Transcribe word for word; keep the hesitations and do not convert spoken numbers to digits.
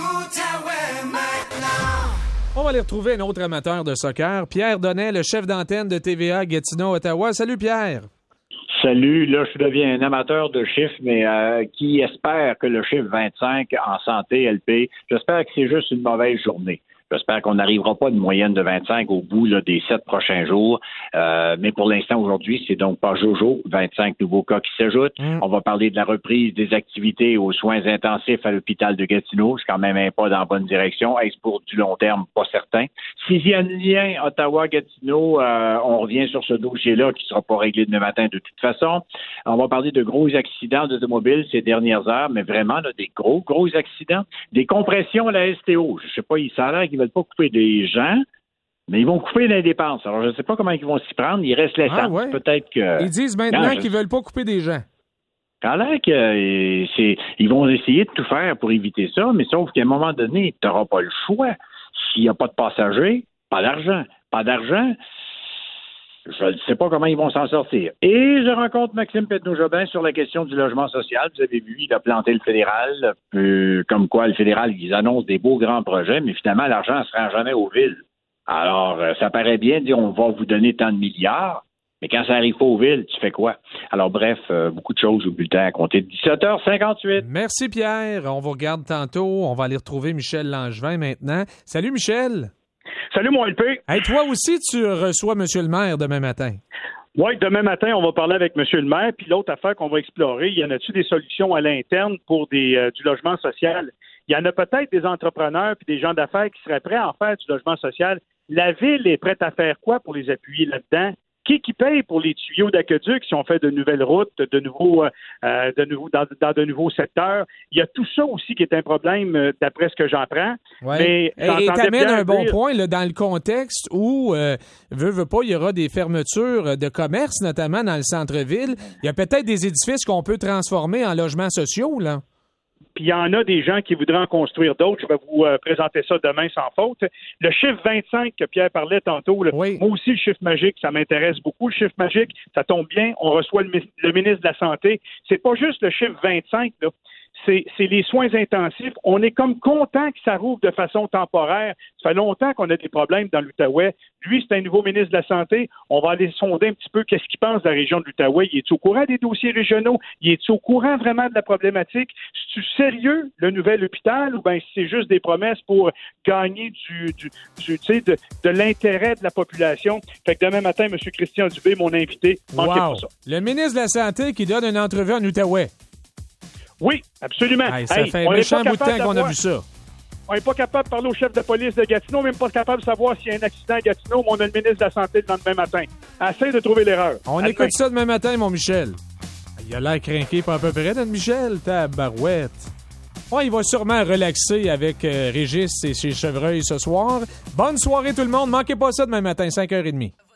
Outaouais maintenant. On va aller retrouver un autre amateur de soccer, Pierre Donnet, le chef d'antenne de T V A Gatineau, Ottawa. Salut Pierre. Salut, là je deviens un amateur de chiffres, mais euh, qui espère que le chiffre vingt-cinq en santé L P, j'espère que c'est juste une mauvaise journée. J'espère qu'on n'arrivera pas à une moyenne de vingt-cinq au bout là, des sept prochains jours. Euh, mais pour l'instant, aujourd'hui, c'est donc pas Jojo. vingt-cinq nouveaux cas qui s'ajoutent. Mmh. On va parler de la reprise des activités aux soins intensifs à l'hôpital de Gatineau. C'est quand même un pas dans la bonne direction. Est-ce pour du long terme? Pas certain. S'il y a un lien Ottawa-Gatineau, euh, on revient sur ce dossier-là qui ne sera pas réglé demain matin de toute façon. On va parler de gros accidents d'automobile ces dernières heures, mais vraiment là, des gros, gros accidents. Des compressions à la S T O. Je ne sais pas, il s'en a qu'ils ne veulent pas couper des gens, mais ils vont couper les dépenses. Alors, je ne sais pas comment ils vont s'y prendre. Il reste l'essence. Ah ouais. Peut-être que... Ils disent maintenant non, qu'ils ne veulent pas couper des gens. Ça a l'air que euh, c'est... ils vont essayer de tout faire pour éviter ça, mais sauf qu'à un moment donné, tu n'auras pas le choix. S'il n'y a pas de passagers, pas d'argent. Pas d'argent, je ne sais pas comment ils vont s'en sortir. Et je rencontre Maxime Pedneau-Jobin sur la question du logement social. Vous avez vu, il a planté le fédéral. Euh, comme quoi, le fédéral, ils annoncent des beaux grands projets, mais finalement, l'argent ne se rend jamais aux villes. Alors, euh, ça paraît bien de dire on va vous donner tant de milliards, mais quand ça n'arrive pas aux villes, tu fais quoi? Alors, bref, euh, beaucoup de choses au bulletin à compter de dix-sept heures cinquante-huit. Merci, Pierre. On vous regarde tantôt. On va aller retrouver Michel Langevin maintenant. Salut, Michel. Salut, mon L P. Hey, toi aussi, tu reçois M. le maire demain matin. Oui, demain matin, on va parler avec M. le maire. Puis l'autre affaire qu'on va explorer, y en a-tu des solutions à l'interne pour des, euh, du logement social? Il y en a peut-être des entrepreneurs puis des gens d'affaires qui seraient prêts à en faire du logement social. La ville est prête à faire quoi pour les appuyer là-dedans? Qui qui paye pour les tuyaux d'aqueduc si on fait de nouvelles routes, de nouveaux, euh, de nouveaux dans, dans de nouveaux secteurs? Il y a tout ça aussi qui est un problème euh, d'après ce que j'en prends. Ouais. Mais et t'amènes un bon dire... point là, dans le contexte où, euh, veut, veut pas, il y aura des fermetures de commerce, notamment dans le centre-ville. Il y a peut-être des édifices qu'on peut transformer en logements sociaux, là. Puis il y en a des gens qui voudraient en construire d'autres. Je vais vous euh, présenter ça demain sans faute. Le chiffre vingt-cinq que Pierre parlait tantôt, là, oui. Moi aussi, le chiffre magique, ça m'intéresse beaucoup. Le chiffre magique, ça tombe bien. On reçoit le, le ministre de la Santé. C'est pas juste le chiffre vingt-cinq, là. C'est, c'est les soins intensifs. On est comme content que ça rouvre de façon temporaire. Ça fait longtemps qu'on a des problèmes dans l'Outaouais. Lui, c'est un nouveau ministre de la Santé. On va aller sonder un petit peu qu'est-ce qu'il pense de la région de l'Outaouais. Il est-tu au courant des dossiers régionaux? Il est-tu au courant vraiment de la problématique? C'est-tu sérieux, le nouvel hôpital, ou bien c'est juste des promesses pour gagner du, du, du tu sais, de, de l'intérêt de la population? Fait que demain matin, M. Christian Dubé, mon invité, manquez wow. pas ça. Le ministre de la Santé qui donne une entrevue en Outaouais. Oui, absolument. Hey, ça hey, fait un méchant bout de temps qu'on a vu ça. On n'est pas capable de parler au chef de police de Gatineau, même pas capable de savoir s'il y a un accident à Gatineau, mais on a le ministre de la Santé le lendemain matin. Essaye de trouver l'erreur. On à écoute demain. Ça demain matin, mon Michel. Il a l'air crinqué pas à peu près, notre Michel, tabarouette. Ouais, il va sûrement relaxer avec euh, Régis et ses chevreuils ce soir. Bonne soirée tout le monde. Manquez pas ça demain matin, cinq heures trente.